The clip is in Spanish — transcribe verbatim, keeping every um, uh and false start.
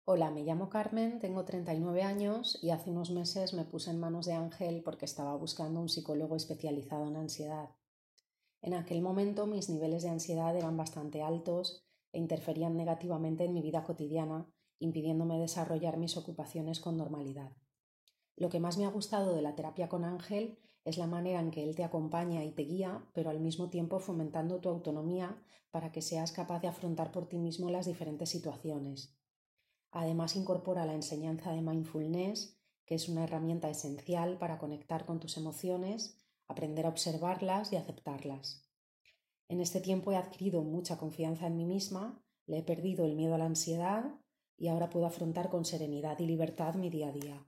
Hola, me llamo Carmen, tengo treinta y nueve años y hace unos meses me puse en manos de Ángel porque estaba buscando un psicólogo especializado en ansiedad. En aquel momento mis niveles de ansiedad eran bastante altos e interferían negativamente en mi vida cotidiana, impidiéndome desarrollar mis ocupaciones con normalidad. Lo que más me ha gustado de la terapia con Ángel es la manera en que él te acompaña y te guía, pero al mismo tiempo fomentando tu autonomía para que seas capaz de afrontar por ti mismo las diferentes situaciones. Además, incorpora la enseñanza de mindfulness, que es una herramienta esencial para conectar con tus emociones, aprender a observarlas y aceptarlas. En este tiempo he adquirido mucha confianza en mí misma, le he perdido el miedo a la ansiedad y ahora puedo afrontar con serenidad y libertad mi día a día.